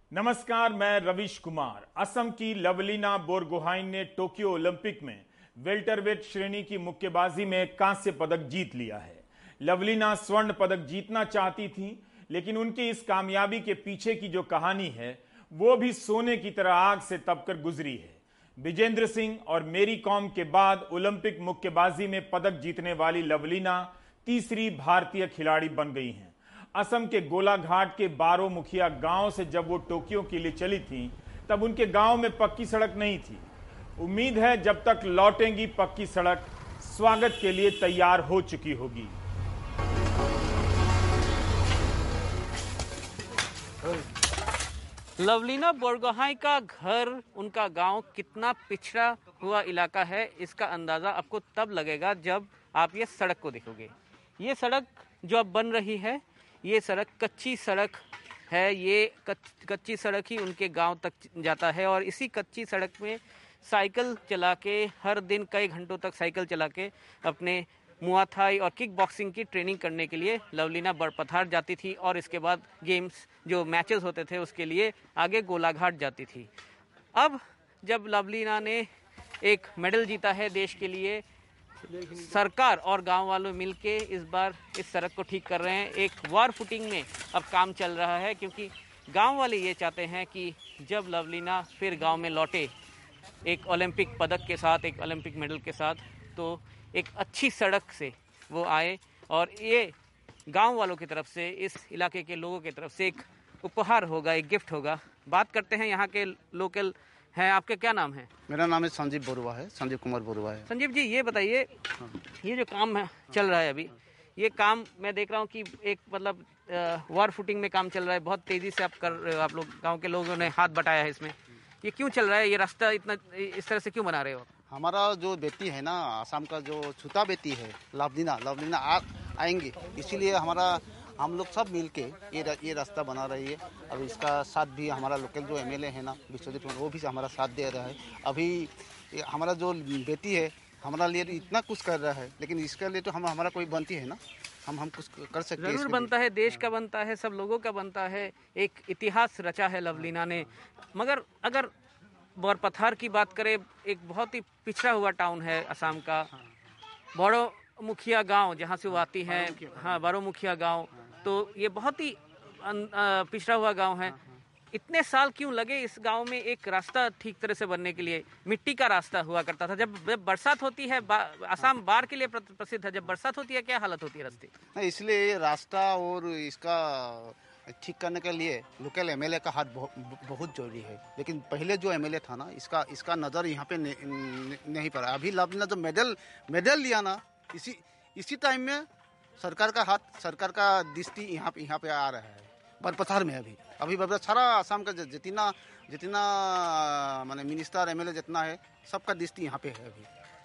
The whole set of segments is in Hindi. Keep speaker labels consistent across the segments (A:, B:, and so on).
A: नमस्कार, मैं रविश कुमार। असम की लवलीना बोरगोहाइन ने टोक्यो ओलंपिक में वेल्टरवेट श्रेणी की मुक्केबाजी में कांस्य पदक जीत लिया है। लवलीना स्वर्ण पदक जीतना चाहती थी, लेकिन उनकी इस कामयाबी के पीछे की जो कहानी है वो भी सोने की तरह आग से तपकर गुजरी है। विजेंद्र सिंह और मेरी कॉम के बाद ओलंपिक मुक्केबाजी में पदक जीतने वाली लवलीना तीसरी भारतीय खिलाड़ी बन गई हैं। असम के गोलाघाट के बारो मुखिया गांव से जब वो टोक्यो के लिए चली थी, तब उनके गांव में पक्की सड़क नहीं थी। उम्मीद है जब तक लौटेंगी पक्की सड़क स्वागत के लिए तैयार हो चुकी होगी।
B: लवलीना बोरगोहाई का घर, उनका गांव कितना पिछड़ा हुआ इलाका है, इसका अंदाज़ा आपको तब लगेगा जब आप ये सड़क को देखोगे। ये सड़क जो अब बन रही है, ये सड़क कच्ची सड़क है। ये कच्ची सड़क ही उनके गांव तक जाता है और इसी कच्ची सड़क में साइकिल चला के हर दिन कई घंटों तक साइकिल चला के अपने मुआ थाई और किक बॉक्सिंग की ट्रेनिंग करने के लिए लवलीना बरपथार जाती थी और इसके बाद गेम्स जो मैचेस होते थे उसके लिए आगे गोलाघाट जाती थी। अब जब लवलीना ने एक मेडल जीता है देश के लिए, सरकार और गांव वालों मिलके इस बार इस सड़क को ठीक कर रहे हैं। एक वार फुटिंग में अब काम चल रहा है, क्योंकि गांव वाले ये चाहते हैं कि जब लवलीना फिर गांव में लौटे एक ओलंपिक पदक के साथ, एक ओलंपिक मेडल के साथ, तो एक अच्छी सड़क से वो आए और ये गांव वालों की तरफ से, इस इलाके के लोगों की तरफ से एक उपहार होगा, एक गिफ्ट होगा। बात करते हैं यहाँ के लोकल हैं। आपका क्या नाम है?
C: मेरा नाम है संजीव बरुआ है, संजीव कुमार बरुआ है।
B: संजीव जी, ये बताइए, ये जो काम है चल रहा है अभी, ये काम मैं देख रहा हूँ कि एक मतलब वार फुटिंग में काम चल रहा है, बहुत तेजी से आप लोग गांव के लोगों ने हाथ बटाया है इसमें। ये क्यों चल रहा है? ये रास्ता इतना इस तरह से क्यों बना रहे हो?
C: हमारा जो बेटी है ना, आसाम का जो छुता बेटी है लवलीना आएंगे, इसीलिए हम लोग सब मिलके ये रास्ता बना रही है। अब इसका साथ भी हमारा लोकल जो एमएलए है ना विश्वजीत, वो भी हमारा साथ दे रहा है। अभी हमारा जो बेटी है हमारा लिए इतना कुछ कर रहा है, लेकिन इसके लिए तो हमारा कोई बनती है ना, हम कुछ कर सकते हैं।
B: जरूर बनता है, देश का बनता है, सब लोगों का बनता है। एक इतिहास रचा है लवलीना ने। मगर अगर बोरपथार की बात करें, एक बहुत ही पिछड़ा हुआ टाउन है असम का, बारो मुखिया गांव जहां से वो आती है। हाँ, बारो मुखिया गांव, तो ये बहुत ही पिछड़ा हुआ गांव है। इतने साल क्यों लगे इस गांव में एक रास्ता ठीक तरह से बनने के लिए? मिट्टी का रास्ता हुआ करता था। जब बरसात होती है, असम बाढ़ के लिए प्रसिद्ध है, जब बरसात होती है क्या हालत होती है रास्ते?
C: इसलिए रास्ता और इसका ठीक करने के लिए लोकल एमएलए का हाथ बहुत जरूरी है। लेकिन पहले जो एमएलए था ना, इसका नज़र यहाँ पे नहीं पड़ा। अभी लवलीना जो मेडल लिया ना, इसी टाइम में सरकार का हाथ, सरकार का दृष्टि यहाँ पे आ रहा है बरपथार में। अभी सारा आसाम का जितना माने मिनिस्टर एमएलए जितना है, सबका दृष्टि यहाँ पे है अभी।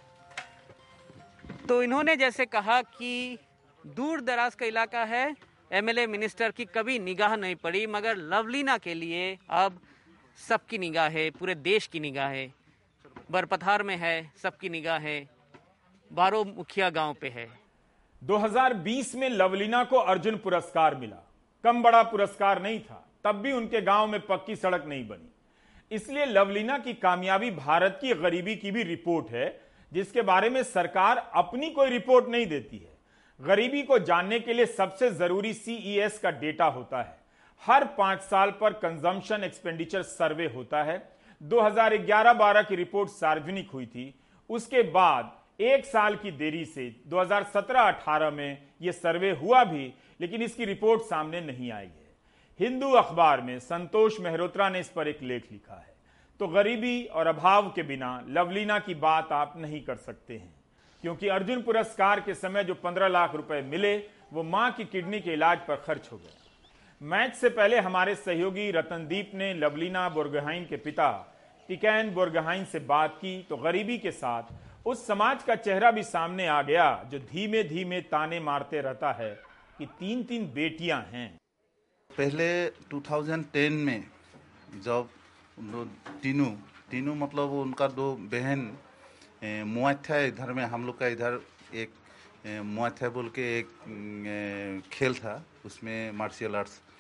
B: तो इन्होंने जैसे कहा कि दूर दराज का इलाका है, एमएलए मिनिस्टर की कभी निगाह नहीं पड़ी, मगर लवलीना के लिए अब सबकी निगाह है, पूरे देश की निगाह है। बरपथार में है, सबकी निगाह है, बारो मुखिया गांव पे है।
A: 2020 में लवलीना को अर्जुन पुरस्कार मिला। कम बड़ा पुरस्कार नहीं था, तब भी उनके गांव में पक्की सड़क नहीं बनी। इसलिए लवलीना की कामयाबी भारत की गरीबी की भी रिपोर्ट है, जिसके बारे में सरकार अपनी कोई रिपोर्ट नहीं देती है। गरीबी को जानने के लिए सबसे जरूरी CES का डेटा होता है। हर 5 साल पर कंजम्पशन एक्सपेंडिचर सर्वे होता है। 2011-12 की रिपोर्ट सार्वजनिक हुई थी। उसके बाद एक साल की देरी से 2017-18 में यह सर्वे हुआ भी, लेकिन इसकी रिपोर्ट सामने नहीं आई है। हिंदू अखबार में संतोष मेहरोत्रा ने इस पर एक लेख लिखा है। तो गरीबी और अभाव के बिना लवलीना की बात आप नहीं कर सकते हैं, क्योंकि अर्जुन पुरस्कार के समय जो 15 लाख रुपए मिले, वो मां की किडनी के इलाज पर खर्च हो गए। मैच से पहले हमारे सहयोगी रतनदीप ने लवलीना बोरगोहाइन के पिता टिकैन बोरगोहाइन से बात की, तो गरीबी के साथ उस समाज का चेहरा भी सामने आ गया जो धीमे धीमे ताने मारते रहता है कि 3 बेटियां हैं।
D: पहले 2010 में जब तीनों मतलब उनका 2 बहन मुआ थाई, इधर में हम लोग का इधर एक मुआ थाई बोल के एक खेल था, उसमें मार्शल आर्ट्स,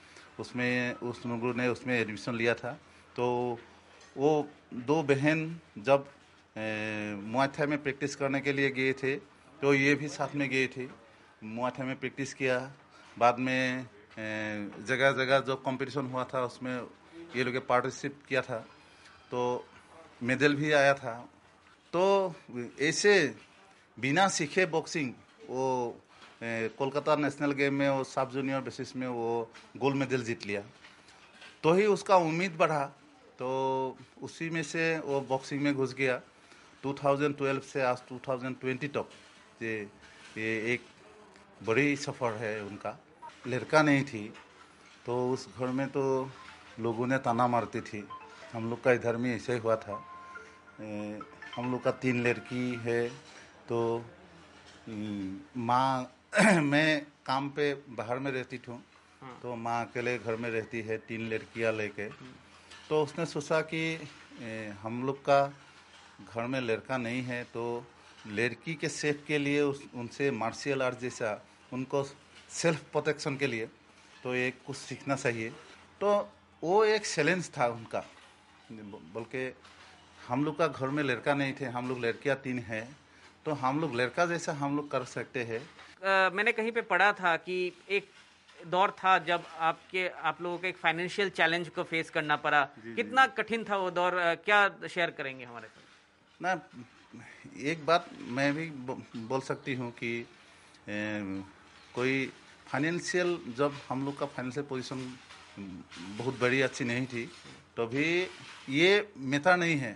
D: उसमें उस लोगों ने उसमें एडमिशन लिया था। तो वो दो बहन जब मुआय थाई में प्रैक्टिस करने के लिए गए थे तो ये भी साथ में गए थे। मुआय थाई में प्रैक्टिस किया, बाद में जगह जगह जो कंपटीशन हुआ था उसमें ये लोग पार्टिसिपेट किया था, तो मेडल भी आया था। तो ऐसे बिना सीखे बॉक्सिंग वो कोलकाता नेशनल गेम में वो सब जूनियर बेसिस में वो गोल्ड मेडल जीत लिया। तो ही उसका उम्मीद बढ़ा, तो उसी में से वो बॉक्सिंग में घुस गया। 2012 से आज 2020 तक ये एक बड़ी सफ़र है उनका। लड़का नहीं थी तो उस घर में तो लोगों ने ताना मारती थी। हम लोग का इधर में ऐसे ही हुआ था। हम लोग का 3 लड़की है, तो माँ मैं काम पे बाहर में रहती थी, तो माँ अकेले घर में रहती है 3 लड़कियाँ लेके। तो उसने सोचा कि हम लोग का घर में लड़का नहीं है, तो लड़की के सेफ के लिए उनसे मार्शल आर्ट जैसा उनको सेल्फ प्रोटेक्शन के लिए तो एक कुछ सीखना चाहिए। तो वो एक चैलेंज था उनका। बल्कि हम लोग का घर में लड़का नहीं थे, हम लोग लड़कियां 3 हैं, तो हम लोग लड़का जैसा हम लोग कर सकते हैं।
B: मैंने कहीं पे पढ़ा था कि एक दौर था जब आप लोगों को एक फाइनेंशियल चैलेंज को फेस करना पड़ा। कितना कठिन था वो दौर, क्या शेयर करेंगे हमारे साथ?
D: ना, एक बात मैं भी बोल सकती हूँ कि कोई फाइनेंशियल, जब हम लोग का फाइनेंशियल पोजीशन बहुत बड़ी अच्छी नहीं थी, तो भी ये मैटर नहीं है।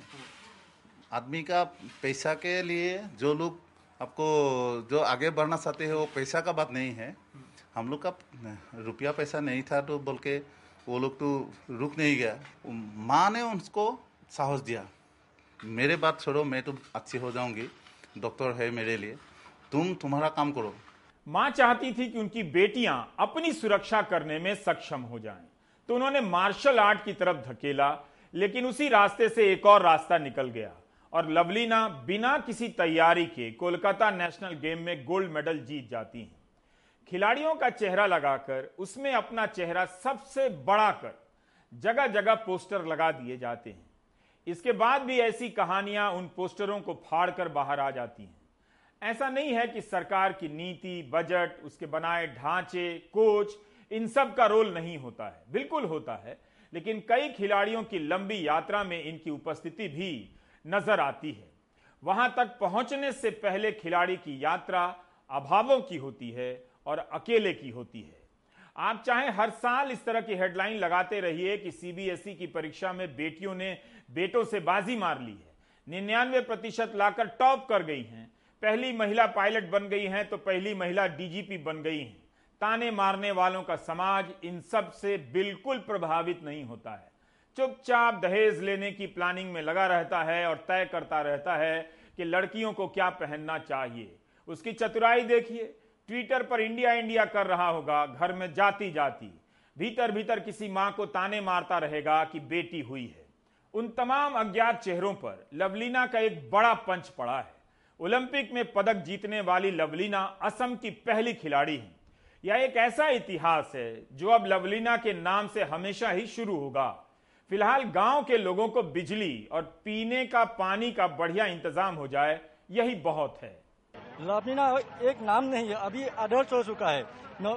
D: आदमी का पैसा के लिए जो लोग आपको जो आगे बढ़ना चाहते हैं, वो पैसा का बात नहीं है। हम लोग का रुपया पैसा नहीं था, तो बोल के वो लोग तो रुक नहीं गया। माँ ने उनको साहस दिया, मेरे बात छोड़ो, मैं तो अच्छी हो जाऊंगी, डॉक्टर है मेरे लिए, तुम्हारा काम करो।
A: मां चाहती थी कि उनकी बेटियां अपनी सुरक्षा करने में सक्षम हो जाएं, तो उन्होंने मार्शल आर्ट की तरफ धकेला। लेकिन उसी रास्ते से एक और रास्ता निकल गया और लवलीना बिना किसी तैयारी के कोलकाता नेशनल गेम में गोल्ड मेडल जीत जाती हैं। खिलाड़ियों का चेहरा लगाकर उसमें अपना चेहरा सबसे बड़ा कर जगह जगह पोस्टर लगा दिए जाते हैं। इसके बाद भी ऐसी कहानियां उन पोस्टरों को फाड़कर बाहर आ जाती हैं। ऐसा नहीं है कि सरकार की नीति, बजट, उसके बनाए ढांचे, कोच, इन सब का रोल नहीं होता है, बिल्कुल होता है। लेकिन कई खिलाड़ियों की लंबी यात्रा में इनकी उपस्थिति भी नजर आती है। वहां तक पहुंचने से पहले खिलाड़ी की यात्रा अभावों की होती है और अकेले की होती है। आप चाहे हर साल इस तरह की हेडलाइन लगाते रहिए कि सीबीएसई की परीक्षा में बेटियों ने बेटों से बाजी मार ली है, 99% लाकर टॉप कर गई हैं, पहली महिला पायलट बन गई हैं, तो पहली महिला डीजीपी बन गई हैं। ताने मारने वालों का समाज इन सब से बिल्कुल प्रभावित नहीं होता है। चुपचाप दहेज लेने की प्लानिंग में लगा रहता है और तय करता रहता है कि लड़कियों को क्या पहनना चाहिए। उसकी चतुराई देखिए, ट्विटर पर इंडिया इंडिया कर रहा होगा, घर में जाती जाती भीतर भीतर किसी मां को ताने मारता रहेगा कि बेटी हुई है। उन तमाम अज्ञात चेहरों पर लवलीना का एक बड़ा पंच पड़ा है। ओलंपिक में पदक जीतने वाली लवलीना असम की पहली खिलाड़ी हैं। यह एक ऐसा इतिहास है जो अब लवलीना के नाम से हमेशा ही शुरू होगा। फिलहाल गांव के लोगों को बिजली और पीने का पानी का बढ़िया इंतजाम हो जाए, यही बहुत है।
E: लवलीना एक नाम नहीं है, अभी आदर्श हो चुका है।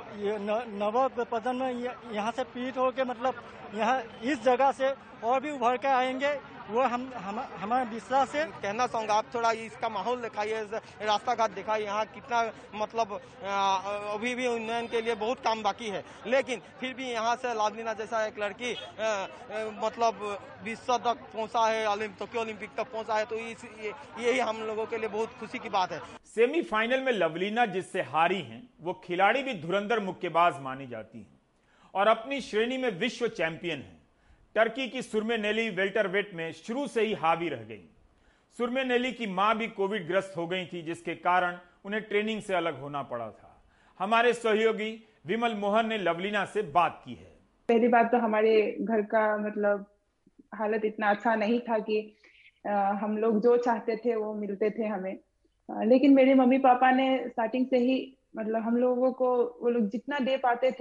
E: नवप्रजन में यहाँ से पीड़ित होकर मतलब यहाँ इस जगह से और भी उभर के आएंगे, वो हमारा विश्वास है।
F: कहना चाहूँगा, आप थोड़ा इसका माहौल दिखाइए, रास्ता घाट दिखाइए, यहाँ कितना मतलब अभी भी उन्नयन के लिए बहुत काम बाकी है। लेकिन फिर भी यहाँ से लवलीना जैसा एक लड़की मतलब विश्व तक पहुँचा है, टोक्यो ओलंपिक तक पहुँचा है, तो यही हम लोगों के लिए बहुत खुशी की बात है।
A: सेमीफाइनल में लवलीना जिससे हारी हैं, वो खिलाड़ी भी धुरंधर मुक्केबाज मानी जाती हैं और अपनी श्रेणी में विश्व चैंपियन है। टर्की की सुरमेनेली वेल्टरवेट में शुरू से ही हावी रह गई। सुरमेनेली की मां भी कोविड ग्रस्त हो गई थी, जिसके कारण उन्हें ट्रेनिंग से अलग होना पड़ा था। हमारे सहयोगी विमल मोहन ने लवलीना से बात की है।
G: पहली बात तो हमारे घर का मतलब हालत इतना अच्छा नहीं था कि हम लोग जो चाहते थे वो मिलते थे हमें। लेकिन मेरे मम्मी पापा ने स्टार्टिंग से ही मतलब हम लोगों को वो लोग जितना दे पाते थे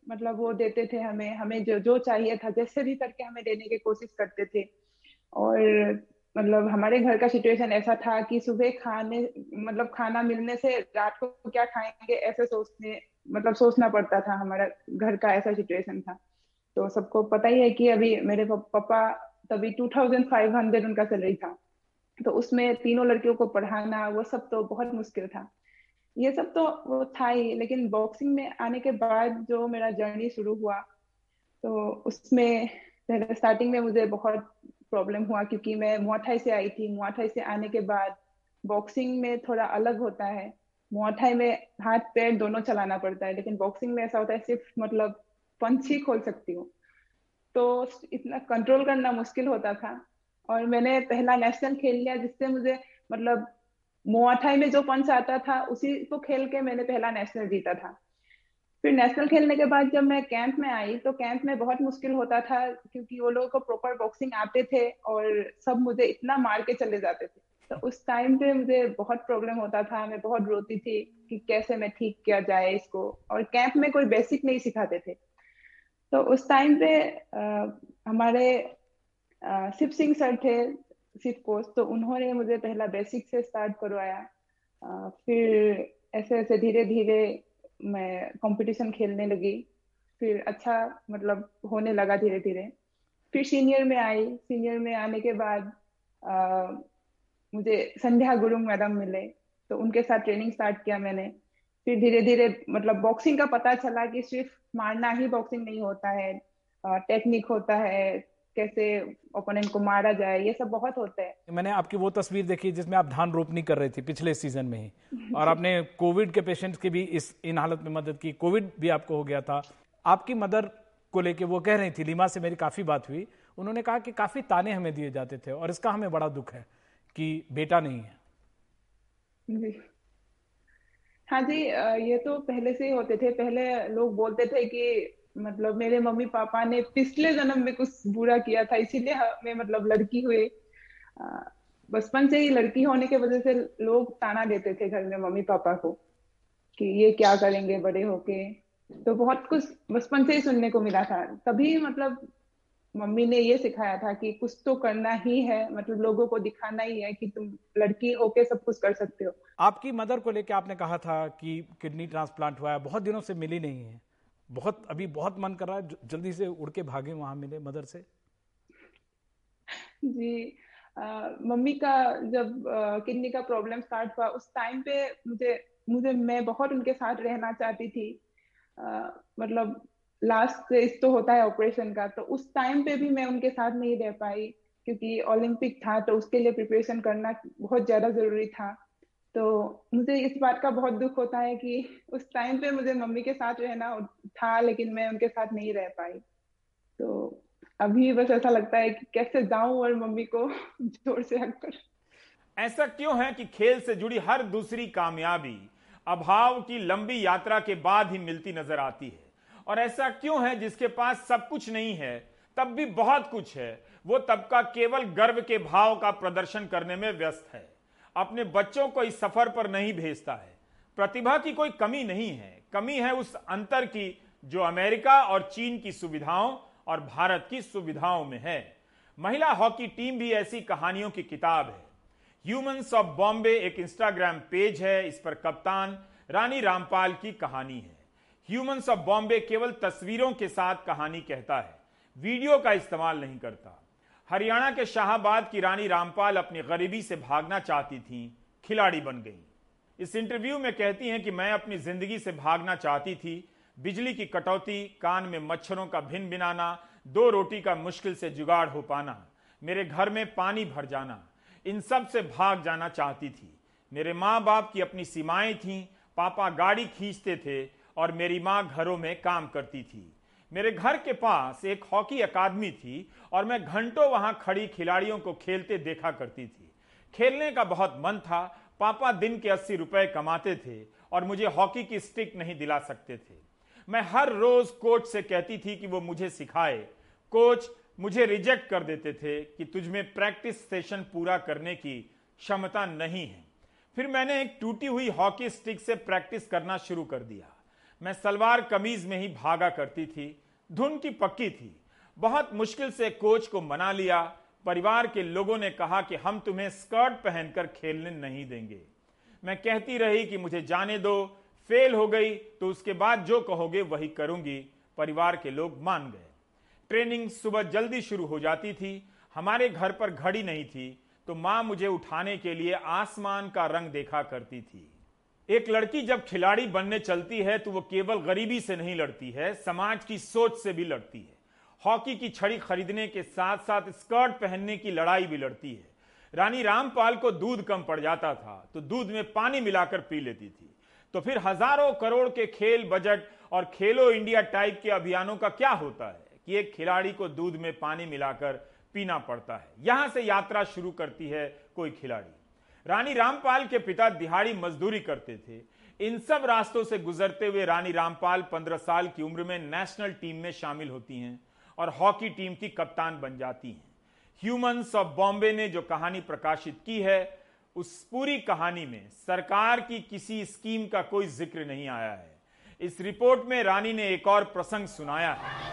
G: मतलब वो देते थे हमें हमें जो जो चाहिए था जैसे भी करके हमें देने की कोशिश करते थे। और मतलब हमारे घर का सिचुएशन ऐसा था कि सुबह खाने मतलब खाना मिलने से रात को क्या खाएंगे ऐसे सोचने मतलब सोचना पड़ता था। हमारा घर का ऐसा सिचुएशन था। तो सबको पता ही है कि अभी मेरे पापा तभी 2500 उनका सैलरी था। तो उसमें तीनों लड़कियों को पढ़ाना वो सब तो बहुत मुश्किल था। ये सब तो वो था ही, लेकिन बॉक्सिंग में आने के बाद जो मेरा जर्नी शुरू हुआ तो उसमें पहले स्टार्टिंग में मुझे बहुत प्रॉब्लम हुआ, क्योंकि मैं मुआ थाई से आई थी। मुआ थाई से आने के बाद बॉक्सिंग में थोड़ा अलग होता है। मुआ थाई में हाथ पैर दोनों चलाना पड़ता है, लेकिन बॉक्सिंग में ऐसा होता है सिर्फ मतलब पंच ही खोल सकती हूँ। तो इतना कंट्रोल करना मुश्किल होता था। और मैंने पहला नेशनल खेल लिया, जिससे मुझे मतलब मुआ थाई में जो पंच आता था उसी को खेल के मैंने पहला नेशनल जीता था। फिर नेशनल खेलने के बाद जब मैं कैंप में आई तो कैंप में बहुत मुश्किल होता था, क्योंकि वो लोगों को प्रॉपर बॉक्सिंग आते थे और सब मुझे इतना मार के चले जाते थे। तो उस टाइम पे मुझे बहुत प्रॉब्लम होता था, मैं बहुत रोती थी कि कैसे मैं ठीक किया जाए इसको। और कैंप में कोई बेसिक नहीं सिखाते थे। तो उस टाइम पे हमारे शिव सिंह सर थे, शिव कोच, तो उन्होंने मुझे पहला बेसिक से स्टार्ट करवाया। फिर ऐसे ऐसे धीरे धीरे मैं कंपटीशन खेलने लगी। फिर अच्छा मतलब होने लगा धीरे धीरे। फिर सीनियर में आई। सीनियर में आने के बाद मुझे संध्या गुरुंग मैडम मिले, तो उनके साथ ट्रेनिंग स्टार्ट किया मैंने। फिर धीरे धीरे मतलब बॉक्सिंग का पता चला कि सिर्फ मारना ही बॉक्सिंग नहीं होता है, टेक्निक होता है, कैसे ओपोनेंट को मारा जाए, ये सब बहुत होता है।
H: मैंने आपकी वो तस्वीर देखी जिसमें आप धान रोपनी कर रही थी पिछले सीजन में ही, और आपने कोविड के पेशेंट्स की भी इन हालत में मदद की। कोविड भी आपको हो गया था। आपकी मदर को लेके वो कह रही थी, लीमा से मेरी काफी बात हुई, उन्होंने कहा कि काफी ताने हमें दिए जाते थे और इसका हमें बड़ा दुख है कि बेटा नहीं है।
G: जी हाँ जी, ये तो पहले से ही होते थे। पहले लोग बोलते थे कि मतलब मेरे मम्मी पापा ने पिछले जन्म में कुछ बुरा किया था, इसीलिए हमें मतलब लड़की हुई। अ, बचपन से ही लड़की होने के वजह से लोग ताना देते थे घर में मम्मी पापा को कि ये क्या करेंगे बड़े होके। तो बहुत कुछ बचपन से ही सुनने को मिला था। तभी मतलब मम्मी ने ये सिखाया था कि कुछ तो करना ही है, मतलब लोगों को दिखाना ही है कि तुम लड़की होके सब कुछ कर सकते हो।
H: आपकी मदर को लेके आपने कहा था कि किडनी ट्रांसप्लांट हुआ है, बहुत दिनों से मिली नहीं है, अभी बहुत मन कर रहा है जल्दी से उड़ के भागे वहां मिले मदर से।
G: जी मम्मी का जब किडनी का प्रॉब्लम स्टार्ट हुआ उस टाइम पे मुझे मुझे मैं बहुत उनके साथ रहना चाहती थी। मतलब लास्ट स्टेज तो होता है ऑपरेशन का, तो उस टाइम पे भी मैं उनके साथ नहीं रह पाई, क्योंकि ओलंपिक था तो उसके लिए प्रिपरेशन करना बहुत ज्यादा जरूरी था। तो मुझे इस बात का बहुत दुख होता है कि उस टाइम पे मुझे मम्मी के साथ रहना था, लेकिन मैं उनके साथ नहीं रह पाई। तो अभी बस ऐसा लगता है कि कैसे जाऊं और मम्मी को जोर से हक कर।
A: ऐसा क्यों है कि खेल से जुड़ी हर दूसरी कामयाबी अभाव की लंबी यात्रा के बाद ही मिलती नजर आती है? और ऐसा क्यों है जिसके पास सब कुछ नहीं है तब भी बहुत कुछ है, वो तबका केवल गर्व के भाव का प्रदर्शन करने में व्यस्त है, अपने बच्चों को इस सफर पर नहीं भेजता है? प्रतिभा की कोई कमी नहीं है, कमी है उस अंतर की जो अमेरिका और चीन की सुविधाओं और भारत की सुविधाओं में है। महिला हॉकी टीम भी ऐसी कहानियों की किताब है। ह्यूमंस ऑफ बॉम्बे एक इंस्टाग्राम पेज है, इस पर कप्तान रानी रामपाल की कहानी है। ह्यूमंस ऑफ बॉम्बे केवल तस्वीरों के साथ कहानी कहता है, वीडियो का इस्तेमाल नहीं करता। हरियाणा के शाहाबाद की रानी रामपाल अपनी गरीबी से भागना चाहती थी, खिलाड़ी बन गई। इस इंटरव्यू में कहती हैं कि मैं अपनी जिंदगी से भागना चाहती थी, बिजली की कटौती, कान में मच्छरों का भिन भिनाना, 2 रोटी का मुश्किल से जुगाड़ हो पाना, मेरे घर में पानी भर जाना, इन सब से भाग जाना चाहती थी। मेरे माँ बाप की अपनी सीमाएं थीं, पापा गाड़ी खींचते थे और मेरी माँ घरों में काम करती थी। मेरे घर के पास एक हॉकी अकादमी थी और मैं घंटों वहां खड़ी खिलाड़ियों को खेलते देखा करती थी। खेलने का बहुत मन था। पापा दिन के 80 रुपए कमाते थे और मुझे हॉकी की स्टिक नहीं दिला सकते थे। मैं हर रोज कोच से कहती थी कि वो मुझे सिखाए। कोच मुझे रिजेक्ट कर देते थे कि तुझमें प्रैक्टिस सेशन पूरा करने की क्षमता नहीं है। फिर मैंने एक टूटी हुई हॉकी स्टिक से प्रैक्टिस करना शुरू कर दिया। मैं सलवार कमीज में ही भागा करती थी। धुन की पक्की थी। बहुत मुश्किल से कोच को मना लिया। परिवार के लोगों ने कहा कि हम तुम्हें स्कर्ट पहनकर खेलने नहीं देंगे। मैं कहती रही कि मुझे जाने दो, फेल हो गई तो उसके बाद जो कहोगे वही करूंगी। परिवार के लोग मान गए। ट्रेनिंग सुबह जल्दी शुरू हो जाती थी। हमारे घर पर घड़ी नहीं थी तो मां मुझे उठाने के लिए आसमान का रंग देखा करती थी। एक लड़की जब खिलाड़ी बनने चलती है तो वो केवल गरीबी से नहीं लड़ती है, समाज की सोच से भी लड़ती है। हॉकी की छड़ी खरीदने के साथ साथ स्कर्ट पहनने की लड़ाई भी लड़ती है। रानी रामपाल को दूध कम पड़ जाता था तो दूध में पानी मिलाकर पी लेती थी। तो फिर हजारों करोड़ के खेल बजट और खेलो इंडिया टाइप के अभियानों का क्या होता है कि एक खिलाड़ी को दूध में पानी मिलाकर पीना पड़ता है। यहां से यात्रा शुरू करती है कोई खिलाड़ी। रानी रामपाल के पिता दिहाड़ी मजदूरी करते थे। इन सब रास्तों से गुजरते हुए रानी रामपाल 15 साल की उम्र में नेशनल टीम में शामिल होती हैं और हॉकी टीम की कप्तान बन जाती हैं। ह्यूमंस ऑफ बॉम्बे ने जो कहानी प्रकाशित की है उस पूरी कहानी में सरकार की किसी स्कीम का कोई जिक्र नहीं आया है। इस रिपोर्ट में रानी ने एक और प्रसंग सुनाया है।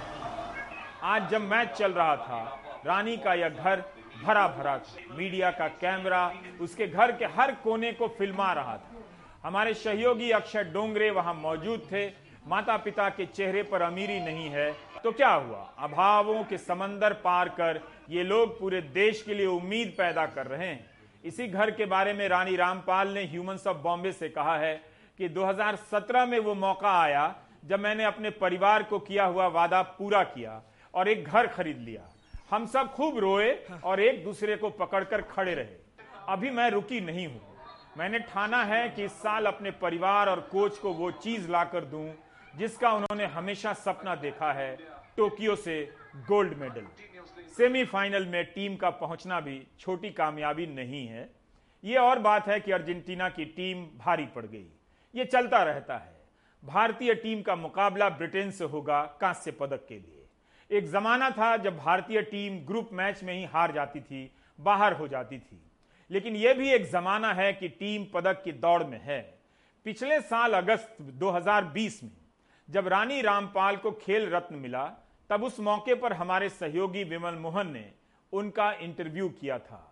A: आज जब मैच चल रहा था, रानी का यह घर भरा भरा था। मीडिया का कैमरा उसके घर के हर कोने को फिल्मा रहा था। हमारे सहयोगी अक्षय डोंगरे वहां मौजूद थे। माता पिता के चेहरे पर अमीरी नहीं है तो क्या हुआ, अभावों के समंदर पार कर ये लोग पूरे देश के लिए उम्मीद पैदा कर रहे हैं। इसी घर के बारे में रानी रामपाल ने ह्यूमंस ऑफ बॉम्बे से कहा है कि 2017 में वो मौका आया जब मैंने अपने परिवार को किया हुआ वादा पूरा किया और एक घर खरीद लिया। हम सब खूब रोए और एक दूसरे को पकड़कर खड़े रहे। अभी मैं रुकी नहीं हूं। मैंने ठाना है कि इस साल अपने परिवार और कोच को वो चीज लाकर दूं जिसका उन्होंने हमेशा सपना देखा है, टोक्यो से गोल्ड मेडल। सेमीफाइनल में टीम का पहुंचना भी छोटी कामयाबी नहीं है। ये और बात है कि अर्जेंटीना की टीम भारी पड़ गई। ये चलता रहता है। भारतीय टीम का मुकाबला ब्रिटेन से होगा कांस्य पदक के लिए। एक जमाना था जब भारतीय टीम ग्रुप मैच में ही हार जाती थी, बाहर हो जाती थी। लेकिन यह भी एक जमाना है कि टीम पदक की दौड़ में है। पिछले साल अगस्त 2020 में जब रानी रामपाल को खेल रत्न मिला, तब उस मौके पर हमारे सहयोगी विमल मोहन ने उनका इंटरव्यू किया था।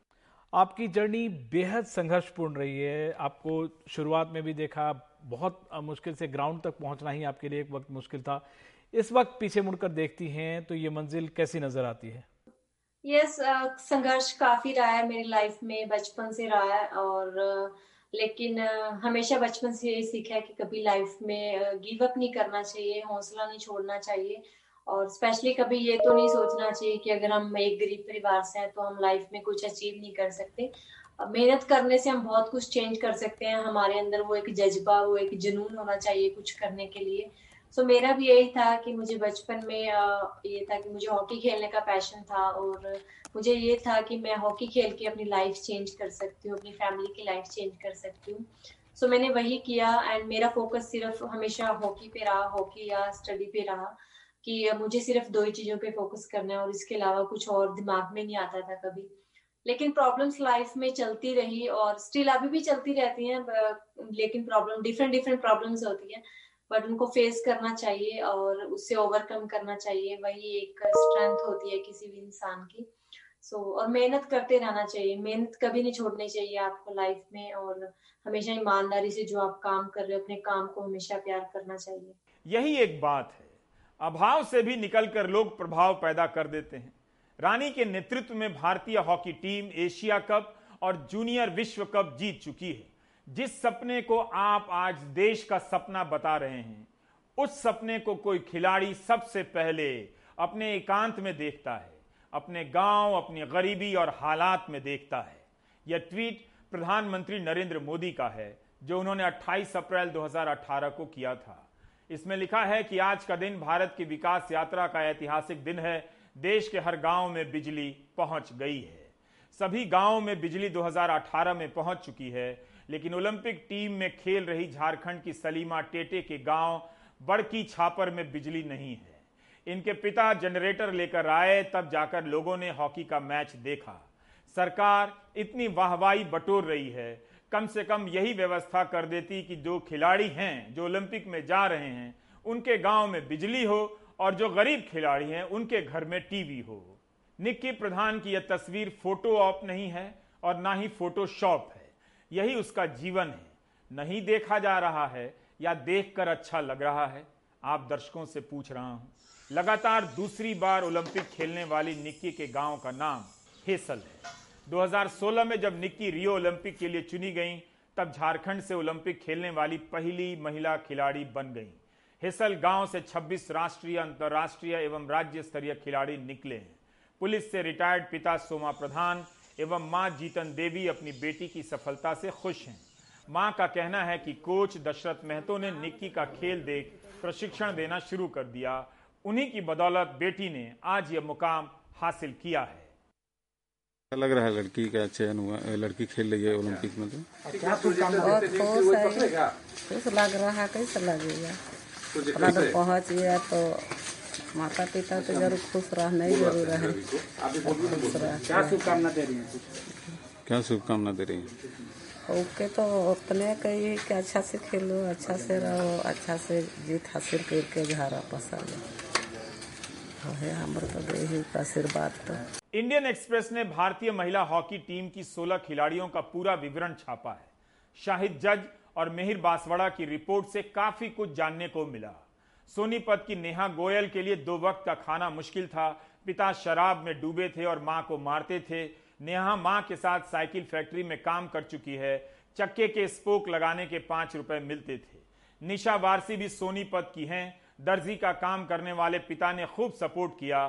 H: आपकी जर्नी बेहद संघर्षपूर्ण रही है। आपको शुरुआत में भी देखा, बहुत मुश्किल से ग्राउंड तक पहुंचना ही आपके लिए एक वक्त मुश्किल था। इस वक्त पीछे मुड़कर देखती हैं तो ये मंजिल कैसी नजर आती है?
I: यस, संघर्ष काफी रहा है मेरी लाइफ में, बचपन से रहा है। और लेकिन हमेशा बचपन से ये सीखा है कि कभी लाइफ में गिव अप नहीं करना चाहिए, हौसला नहीं छोड़ना चाहिए। और स्पेशली कभी ये तो नहीं सोचना चाहिए कि अगर हम एक गरीब परिवार से हैं तो हम लाइफ में कुछ अचीव नहीं कर सकते। मेहनत करने से हम बहुत कुछ चेंज कर सकते हैं। हमारे अंदर वो एक जज्बा, वो एक जुनून होना चाहिए कुछ करने के लिए। सो मेरा भी यही था कि मुझे बचपन में ये था कि मुझे हॉकी खेलने का पैशन था और मुझे ये था कि मैं हॉकी खेल के अपनी लाइफ चेंज कर सकती हूँ, अपनी फैमिली की लाइफ चेंज कर सकती हूँ। सो मैंने वही किया एंड मेरा फोकस सिर्फ हमेशा हॉकी पे रहा, हॉकी या स्टडी पे रहा कि मुझे सिर्फ 2 ही चीजों पे फोकस करना है और इसके अलावा कुछ और दिमाग में नहीं आता था कभी। लेकिन प्रॉब्लम्स लाइफ में चलती रही और स्टिल अभी भी चलती रहती हैं, लेकिन प्रॉब्लम डिफरेंट प्रॉब्लम्स होती है, बट उनको फेस करना चाहिए और उससे ओवरकम करना चाहिए। वही एक स्ट्रेंथ होती है किसी भी इंसान की। और मेहनत करते रहना चाहिए, मेहनत कभी नहीं छोड़नी चाहिए आपको लाइफ में। और हमेशा ईमानदारी से जो आप काम कर रहे हो, अपने काम को हमेशा प्यार करना चाहिए।
A: यही एक बात है, अभाव से भी निकलकर लोग प्रभाव पैदा कर देते हैं। रानी के नेतृत्व में भारतीय हॉकी टीम एशिया कप और जूनियर विश्व कप जीत चुकी है। जिस सपने को आप आज देश का सपना बता रहे हैं, उस सपने को कोई खिलाड़ी सबसे पहले अपने एकांत में देखता है, अपने गांव, अपनी गरीबी और हालात में देखता है। यह ट्वीट प्रधानमंत्री नरेंद्र मोदी का है जो उन्होंने 28 अप्रैल 2018 को किया था। इसमें लिखा है कि आज का दिन भारत की विकास यात्रा का ऐतिहासिक दिन है। देश के हर गांव में बिजली पहुंच गई है। सभी गांवों में बिजली 2018 में पहुंच चुकी है, लेकिन ओलंपिक टीम में खेल रही झारखंड की सलीमा टेटे के गांव बड़की छापर में बिजली नहीं है। इनके पिता जनरेटर लेकर आए, तब जाकर लोगों ने हॉकी का मैच देखा। सरकार इतनी वाहवाही बटोर रही है कम से कम यही व्यवस्था कर देती कि जो खिलाड़ी हैं जो ओलंपिक में जा रहे हैं उनके गांव में बिजली हो और जो गरीब खिलाड़ी हैं उनके घर में टीवी हो। निक्की प्रधान की यह तस्वीर फोटो ऑप नहीं है और ना ही फोटोशॉप है, यही उसका जीवन है। नहीं देखा जा रहा है या देखकर अच्छा लग रहा है? आप दर्शकों से पूछ रहा हूं। लगातार दूसरी बार ओलंपिक खेलने वाली निक्की के गांव का नाम हेसल है। 2016 में जब निक्की रियो ओलंपिक के लिए चुनी गई तब झारखंड से ओलंपिक खेलने वाली पहली महिला खिलाड़ी बन गई। हेसल गांव से 26 राष्ट्रीय, अंतर्राष्ट्रीय एवं राज्य स्तरीय खिलाड़ी निकले हैं। पुलिस से रिटायर्ड पिता सोमा प्रधान एवं मां जीतन देवी अपनी बेटी की सफलता से खुश हैं। मां का कहना है कि कोच दशरथ महतो ने निक्की का खेल देख प्रशिक्षण देना शुरू कर दिया। उन्हीं की बदौलत बेटी ने आज यह मुकाम हासिल किया है।
J: लग रहा है लड़की का चयन हुआ, लड़की खेल रही है ओलंपिक में, तो
K: खुश लग रहा है। कैसे लगेगा, अपना तो पहुँच गया तो माता पिता तो जरूर खुश रहना ही जरूर है।
H: क्या शुभकामना दे रही हैं?
J: क्या शुभकामना दे रही हैं?
K: ओके तो उतने कही कि अच्छा से खेलो, अच्छा से रहो, अच्छा से जीत हासिल करके घर वापस आ जाओ। हमारे तो यही आशीर्वाद। तो
A: इंडियन एक्सप्रेस ने भारतीय महिला हॉकी टीम की 16 खिलाड़ियों का पूरा विवरण छापा है। शाहिद जज और मिहिर बांसवाड़ा की रिपोर्ट से काफी कुछ जानने को मिला। सोनीपत की नेहा गोयल के लिए 2 वक्त का खाना मुश्किल था। पिता शराब में डूबे थे और मां को मारते थे। नेहा मां के साथ साइकिल फैक्ट्री में काम कर चुकी है। चक्के के स्पोक लगाने के 5 रुपए मिलते थे। निशा वारसी भी सोनीपत की हैं। दर्जी का काम करने वाले पिता ने खूब सपोर्ट किया।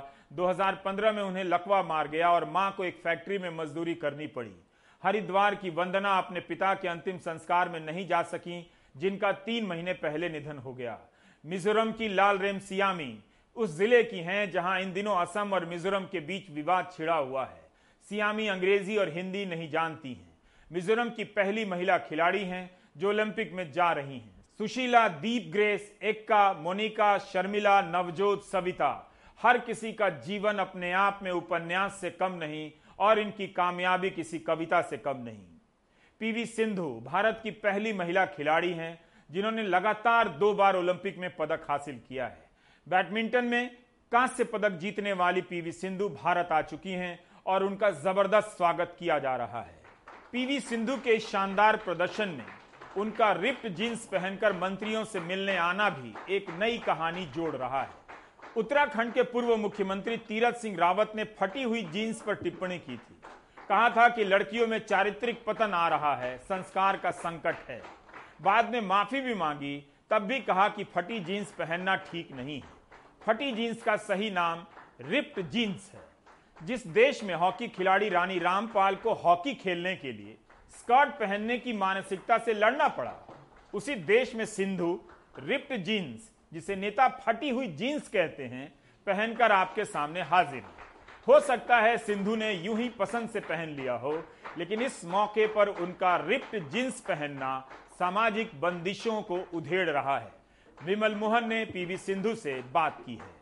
A: 2015 में उन्हें लकवा मार गया और मां को एक फैक्ट्री में मजदूरी करनी पड़ी। हरिद्वार की वंदना अपने पिता के अंतिम संस्कार में नहीं जा सकी, जिनका 3 महीने पहले निधन हो गया। मिजोरम की लाल रेम सियामी उस जिले की हैं जहां इन दिनों असम और मिजोरम के बीच विवाद छिड़ा हुआ है। सियामी अंग्रेजी और हिंदी नहीं जानती हैं। मिजोरम की पहली महिला खिलाड़ी हैं जो ओलंपिक में जा रही हैं। सुशीला, दीप, ग्रेस, एक्का, मोनिका, शर्मिला, नवजोत, सविता, हर किसी का जीवन अपने आप में उपन्यास से कम नहीं और इनकी कामयाबी किसी कविता से कम नहीं। पीवी सिंधु भारत की पहली महिला खिलाड़ी हैं जिन्होंने लगातार 2 बार ओलंपिक में पदक हासिल किया है। बैडमिंटन में कांस्य पदक जीतने वाली पीवी सिंधु भारत आ चुकी हैं और उनका जबरदस्त स्वागत किया जा रहा है। पीवी सिंधु के शानदार प्रदर्शन में उनका रिप्ड जींस पहनकर मंत्रियों से मिलने आना भी एक नई कहानी जोड़ रहा है। उत्तराखंड के पूर्व मुख्यमंत्री तीरथ सिंह रावत ने फटी हुई जींस पर टिप्पणी की थी। कहा था कि लड़कियों में चारित्रिक पतन आ रहा है, संस्कार का संकट है। बाद में माफी भी मांगी, तब भी कहा कि फटी जींस पहनना ठीक नहीं है। फटी जींस का सही नाम रिप्ड जींस है। जिस देश में हॉकी खिलाड़ी रानी रामपाल को हॉकी खेलने के लिए स्कर्ट पहनने की मानसिकता से लड़ना पड़ा, उसी देश में सिंधु रिप्ड जींस, जिसे नेता फटी हुई जींस कहते हैं, पहनकर आपके सामने हाजिर है। हो सकता है सिंधु ने यूं ही पसंद से पहन लिया हो, लेकिन इस मौके पर उनका रिप्ड जींस पहनना सामाजिक बंदिशों को उधेड़ रहा है। विमल मोहन ने पीवी सिंधु से बात की है।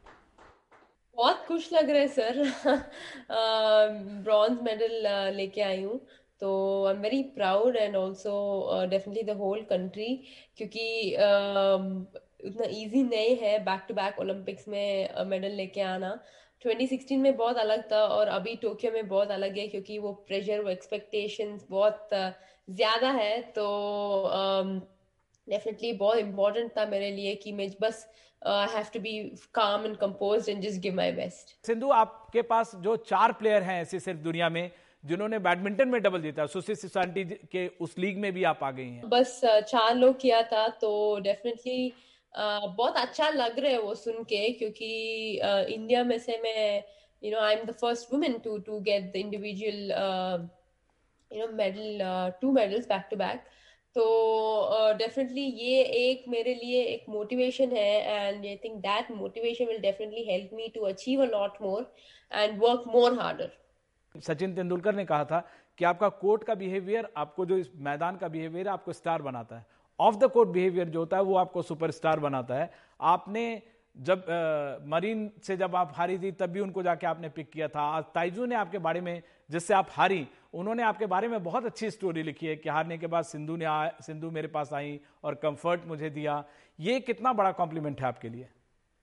L: बहुत खुश लग रहे सर। ब्रॉन्ज मेडल लेके आई हूँ, तो I am very proud and also definitely the whole country, क्योंकि उतना इजी नहीं है बैक टू बैक ओलंपिक्स में मेडल लेके आना। 2016 में बहुत अलग था और अभी टोक्यो में बहुत अलग है, क्योंकि वो प्रेशर, वो एक्सपेक्टेशंस बहुत ज्यादा है। तो डेफिनेटली बहुत इम्पोर्टेंट था मेरे लिए कि मैं बस have to be calm and composed and just give my best.
H: Sindhu, आपके पास जो 4 प्लेयर हैं ऐसे सिर्फ दुनिया में जिन्होंने बैडमिंटन में डबल जीता, सुशील सिसांटी के उस लीग में भी आप आ गई हैं।
L: बस 4 लोग किया था, तो डेफिनेटली बहुत अच्छा लग रहा है वो सुन के, क्योंकि इंडिया में से मैं I am the first women to get the individual medal, 2 medals back to back. तो डेफिनेटली ये एक मेरे लिए एक मोटिवेशन है, and I think that motivation will definitely help me to achieve a lot more and work more harder.
H: Sachin Tendulkar ने कहा था कि आपका कोर्ट का बिहेवियर, आपको जो इस मैदान का बिहेवियर है, आपको स्टार बनाता है। ऑफ द कोर्ट बिहेवियर जो होता है वो आपको सुपरस्टार बनाता है। आपने जब मरीन से जब आप हारी थी तब भी उनको जाके आपने पिक किया था। आज ताइजू ने आपके बारे में, जिससे आप हारी, उन्होंने आपके बारे में बहुत अच्छी स्टोरी लिखी है कि हारने के बाद सिंधु मेरे पास आई और कंफर्ट मुझे दिया। ये कितना बड़ा कॉम्प्लीमेंट है आपके लिए?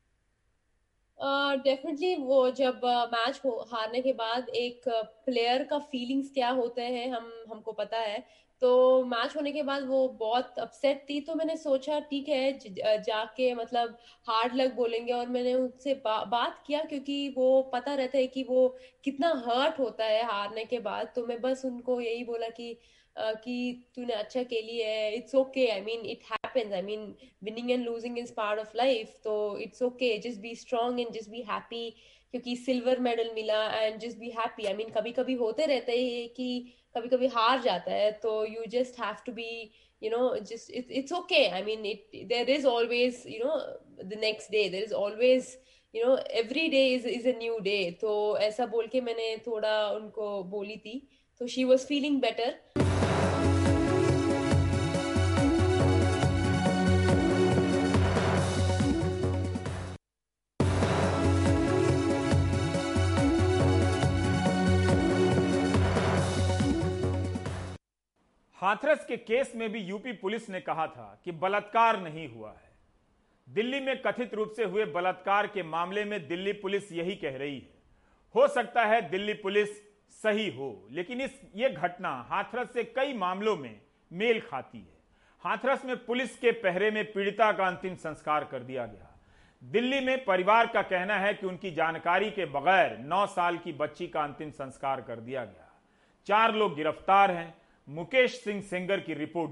L: डेफिनेटली वो जब मैच हारने के बाद एक प्लेयर का फीलिंग्स क्या होते हैं हमको पता है। तो मैच होने के बाद वो बहुत अपसेट थी, तो मैंने सोचा ठीक है जाके मतलब हार्ड लक बोलेंगे, और मैंने उनसे बात किया क्योंकि वो पता रहता है कि वो कितना हर्ट होता है हारने के बाद। तो मैं बस उनको यही बोला कि तूने अच्छा खेली है, it's okay, I mean it happens, I mean winning and losing is part of life, तो it's okay, just be strong and just be happy, क्योंकि सिल्वर मेडल मिला and just be happy. I mean कभी कभी होते रहते हैं कि कभी कभी हार जाता है, तो you just have to be just it's okay. I mean there is always the next day, there is always every day is a new day. तो ऐसा बोल के मैंने थोड़ा उनको बोली थी, तो she was feeling better.
A: Hathras के केस में भी यूपी पुलिस ने कहा था कि बलात्कार नहीं हुआ है। दिल्ली में कथित रूप से हुए बलात्कार के मामले में दिल्ली पुलिस यही कह रही है। हो सकता है दिल्ली पुलिस सही हो, लेकिन ये घटना हाथरस से कई मामलों में मेल खाती है। हाथरस में पुलिस के पहरे में पीड़िता का अंतिम संस्कार कर दिया गया। दिल्ली में परिवार का कहना है कि उनकी जानकारी के बगैर 9 साल की बच्ची का अंतिम संस्कार कर दिया गया। 4 लोग गिरफ्तार हैं। मुकेश सिंह सेंगर की रिपोर्ट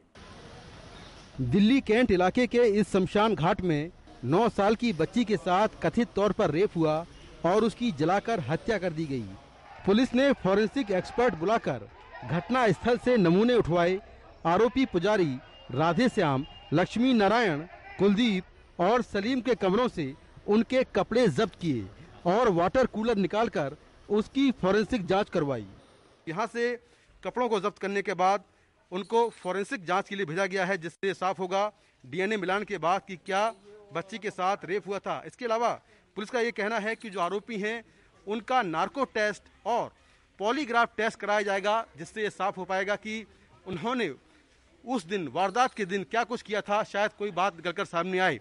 A: देखिए।
M: दिल्ली कैंट इलाके के इस शमशान घाट में 9 साल की बच्ची के साथ कथित तौर पर रेप हुआ और उसकी जलाकर हत्या कर दी गई। पुलिस ने फॉरेंसिक एक्सपर्ट बुलाकर घटना स्थल से नमूने उठवाए। आरोपी पुजारी राधेश्याम, लक्ष्मी नारायण, कुलदीप और सलीम के कमरों से उनके कपड़े जब्त किए और वाटर कूलर निकालकर उसकी फॉरेंसिक जांच करवाई।
N: यहाँ से कपड़ों को जब्त करने के बाद उनको फॉरेंसिक जांच के लिए भेजा गया है, जिससे साफ होगा डीएनए मिलान के बाद कि क्या बच्ची के साथ रेप हुआ था। इसके अलावा पुलिस का ये कहना है कि जो आरोपी हैं उनका नार्को टेस्ट और पॉलीग्राफ टेस्ट कराया जाएगा, जिससे ये साफ हो पाएगा कि उन्होंने उस दिन वारदात के दिन क्या कुछ किया था। शायद कोई बात निकलकर सामने आए।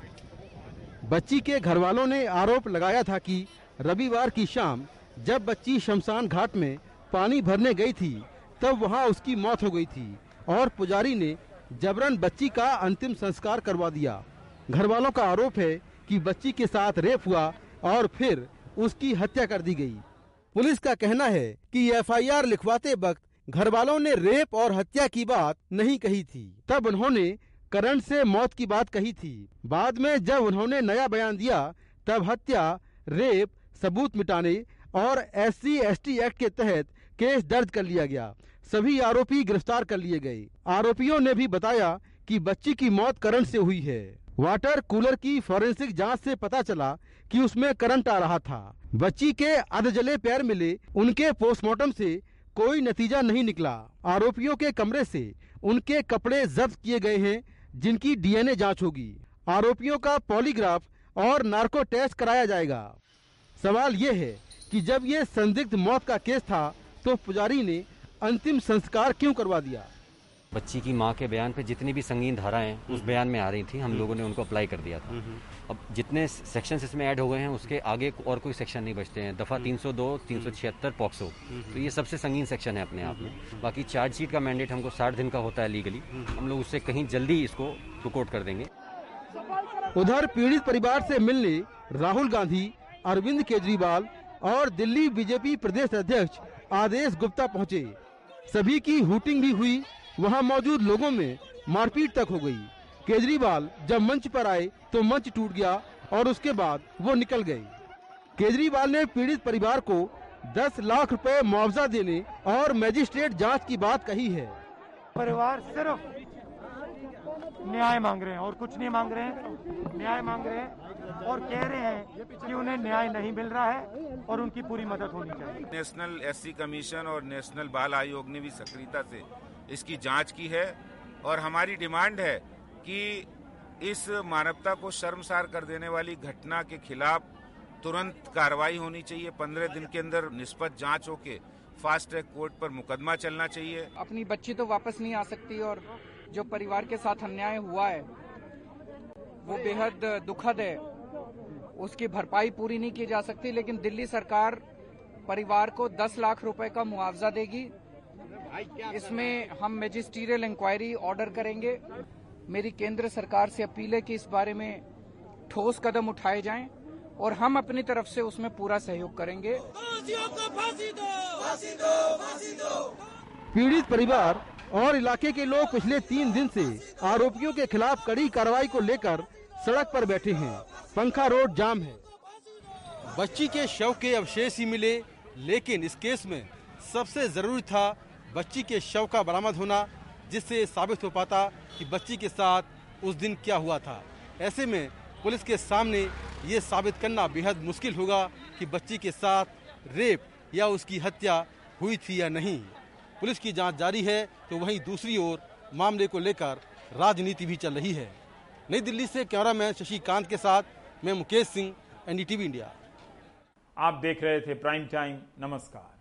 M: बच्ची के घर वालों ने आरोप लगाया था कि रविवार की शाम जब बच्ची शमशान घाट में पानी भरने गई थी तब वहां उसकी मौत हो गई थी और पुजारी ने जबरन बच्ची का अंतिम संस्कार करवा दिया। घर वालों का आरोप है कि बच्ची के साथ रेप हुआ और फिर उसकी हत्या कर दी गई। पुलिस का कहना है कि एफआईआर लिखवाते वक्त घर वालों ने रेप और हत्या की बात नहीं कही थी। तब उन्होंने करंट से मौत की बात कही थी। बाद में जब उन्होंने नया बयान दिया तब हत्या, रेप, सबूत मिटाने और SC/ST एक्ट के तहत केस दर्ज कर लिया गया। सभी आरोपी गिरफ्तार कर लिए गए। आरोपियों ने भी बताया कि बच्ची की मौत करंट से हुई है। वाटर कूलर की फॉरेंसिक जांच से पता चला कि उसमें करंट आ रहा था। बच्ची के अधजले पैर मिले। उनके पोस्टमार्टम से कोई नतीजा नहीं निकला। आरोपियों के कमरे से उनके कपड़े जब्त किए गए हैं, जिनकी डीएनए जांच होगी। आरोपियों का पॉलीग्राफ और नार्को टेस्ट कराया जाएगा। सवाल ये है कि जब ये संदिग्ध मौत का केस था तो पुजारी ने अंतिम संस्कार क्यों करवा दिया।
O: बच्ची की मां के बयान पे जितनी भी संगीन धाराएं उस बयान में आ रही थी, हम लोगों ने उनको अप्लाई कर दिया था। अब जितने सेक्शंस इसमें ऐड हो गए हैं उसके आगे और कोई सेक्शन नहीं बचते हैं। दफा 302, 376 पॉक्सो, तो ये सबसे संगीन सेक्शन है अपने आप में। बाकी चार्जशीट का मैंडेट हमको 60 दिन का होता है लीगली। हम लोग उससे कहीं जल्दी इसको रिकॉर्ड कर देंगे।
M: उधर पीड़ित परिवार से मिलने राहुल गांधी, अरविंद केजरीवाल और दिल्ली बीजेपी प्रदेश अध्यक्ष आदेश गुप्ता पहुंचे। सभी की हूटिंग भी हुई। वहां मौजूद लोगों में मारपीट तक हो गई। केजरीवाल जब मंच पर आए तो मंच टूट गया और उसके बाद वो निकल गए। केजरीवाल ने पीड़ित परिवार को 10 लाख रुपए मुआवजा देने और मजिस्ट्रेट जांच की बात कही है।
P: परिवार सिर्फ न्याय मांग रहे हैं और कुछ नहीं मांग रहे हैं। न्याय मांग रहे हैं और कह रहे हैं कि उन्हें न्याय नहीं मिल रहा है और उनकी पूरी मदद होनी चाहिए।
Q: नेशनल SC कमीशन और नेशनल बाल आयोग ने भी सक्रियता से इसकी जांच की है और हमारी डिमांड है कि इस मानवता को शर्मसार कर देने वाली घटना के खिलाफ तुरंत कार्रवाई होनी चाहिए। 15 दिन के अंदर निष्पक्ष जांच होके फास्ट ट्रैक कोर्ट पर मुकदमा चलना चाहिए।
R: अपनी बच्ची तो वापस नहीं आ सकती और जो परिवार के साथ अन्याय हुआ है वो बेहद दुखद है। उसकी भरपाई पूरी नहीं की जा सकती, लेकिन दिल्ली सरकार परिवार को 10 लाख रुपए का मुआवजा देगी। इसमें हम मैजिस्ट्रियल इंक्वायरी ऑर्डर करेंगे। मेरी केंद्र सरकार से अपील है कि इस बारे में ठोस कदम उठाए जाएं और हम अपनी तरफ से उसमें पूरा सहयोग करेंगे।
M: पीड़ित परिवार और इलाके के लोग पिछले 3 दिन से आरोपियों के खिलाफ कड़ी कार्रवाई को लेकर सड़क पर बैठे हैं। पंखा रोड जाम है। बच्ची के शव के अवशेष ही मिले, लेकिन इस केस में सबसे जरूरी था बच्ची के शव का बरामद होना, जिससे साबित हो पाता कि बच्ची के साथ उस दिन क्या हुआ था। ऐसे में पुलिस के सामने ये साबित करना बेहद मुश्किल होगा कि बच्ची के साथ रेप या उसकी हत्या हुई थी या नहीं। पुलिस की जांच जारी है, तो वहीं दूसरी ओर मामले को लेकर राजनीति भी चल रही है। नई दिल्ली से कैमरामैन शशिकांत के साथ मैं मुकेश सिंह, एनडीटीवी इंडिया।
A: आप देख रहे थे प्राइम टाइम। नमस्कार।